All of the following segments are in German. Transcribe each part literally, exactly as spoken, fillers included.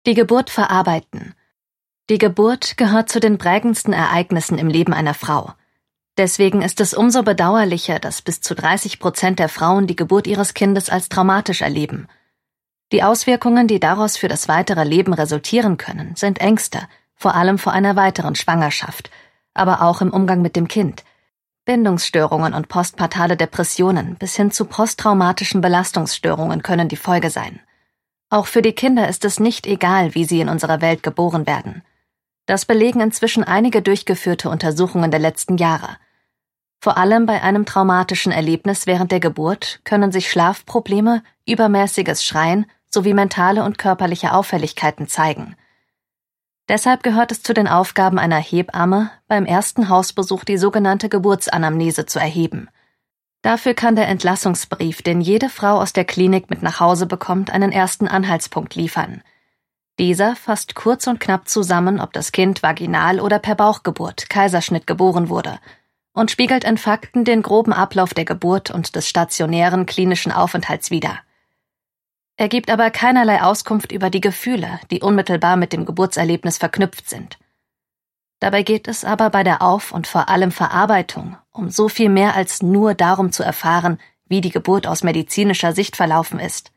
Die Geburt verarbeiten. Die Geburt gehört zu den prägendsten Ereignissen im Leben einer Frau. Deswegen ist es umso bedauerlicher, dass bis zu dreißig Prozent der Frauen die Geburt ihres Kindes als traumatisch erleben. Die Auswirkungen, die daraus für das weitere Leben resultieren können, sind Ängste, vor allem vor einer weiteren Schwangerschaft, aber auch im Umgang mit dem Kind. Bindungsstörungen und postpartale Depressionen bis hin zu posttraumatischen Belastungsstörungen können die Folge sein. Auch für die Kinder ist es nicht egal, wie sie in unserer Welt geboren werden. Das belegen inzwischen einige durchgeführte Untersuchungen der letzten Jahre. Vor allem bei einem traumatischen Erlebnis während der Geburt können sich Schlafprobleme, übermäßiges Schreien sowie mentale und körperliche Auffälligkeiten zeigen. Deshalb gehört es zu den Aufgaben einer Hebamme, beim ersten Hausbesuch die sogenannte Geburtsanamnese zu erheben. Dafür kann der Entlassungsbrief, den jede Frau aus der Klinik mit nach Hause bekommt, einen ersten Anhaltspunkt liefern. Dieser fasst kurz und knapp zusammen, ob das Kind vaginal oder per Bauchgeburt, Kaiserschnitt geboren wurde, und spiegelt in Fakten den groben Ablauf der Geburt und des stationären klinischen Aufenthalts wider. Er gibt aber keinerlei Auskunft über die Gefühle, die unmittelbar mit dem Geburtserlebnis verknüpft sind. Dabei geht es aber bei der Auf- und vor allem Verarbeitung um so viel mehr als nur darum zu erfahren, wie die Geburt aus medizinischer Sicht verlaufen ist.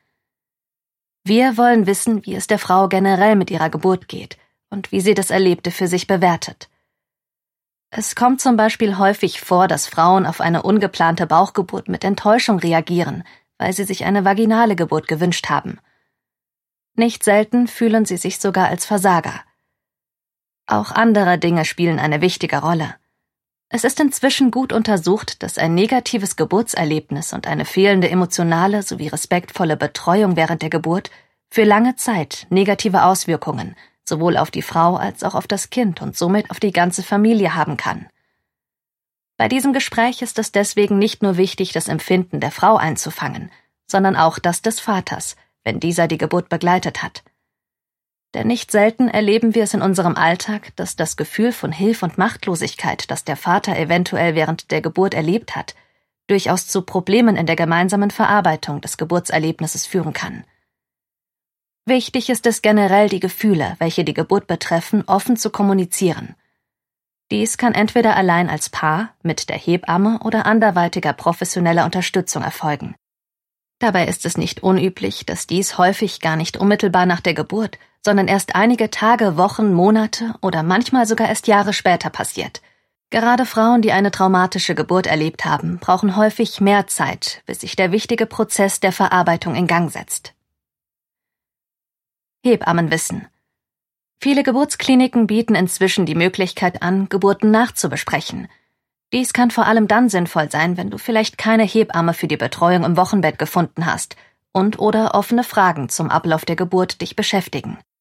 Wir wollen wissen, wie es der Frau generell mit ihrer Geburt geht und wie sie das Erlebte für sich bewertet. Es kommt zum Beispiel häufig vor, dass Frauen auf eine ungeplante Bauchgeburt mit Enttäuschung reagieren, weil sie sich eine vaginale Geburt gewünscht haben. Nicht selten fühlen sie sich sogar als Versager. Auch andere Dinge spielen eine wichtige Rolle. Es ist inzwischen gut untersucht, dass ein negatives Geburtserlebnis und eine fehlende emotionale sowie respektvolle Betreuung während der Geburt für lange Zeit negative Auswirkungen sowohl auf die Frau als auch auf das Kind und somit auf die ganze Familie haben kann. Bei diesem Gespräch ist es deswegen nicht nur wichtig, das Empfinden der Frau einzufangen, sondern auch das des Vaters, wenn dieser die Geburt begleitet hat. Denn nicht selten erleben wir es in unserem Alltag, dass das Gefühl von Hilfe und Machtlosigkeit, das der Vater eventuell während der Geburt erlebt hat, durchaus zu Problemen in der gemeinsamen Verarbeitung des Geburtserlebnisses führen kann. Wichtig ist es generell, die Gefühle, welche die Geburt betreffen, offen zu kommunizieren. Dies kann entweder allein als Paar, mit der Hebamme oder anderweitiger professioneller Unterstützung erfolgen. Dabei ist es nicht unüblich, dass dies häufig gar nicht unmittelbar nach der Geburt, sondern erst einige Tage, Wochen, Monate oder manchmal sogar erst Jahre später passiert. Gerade Frauen, die eine traumatische Geburt erlebt haben, brauchen häufig mehr Zeit, bis sich der wichtige Prozess der Verarbeitung in Gang setzt. Hebammenwissen. Viele Geburtskliniken bieten inzwischen die Möglichkeit an, Geburten nachzubesprechen. Dies kann vor allem dann sinnvoll sein, wenn du vielleicht keine Hebamme für die Betreuung im Wochenbett gefunden hast und oder offene Fragen zum Ablauf der Geburt dich beschäftigen.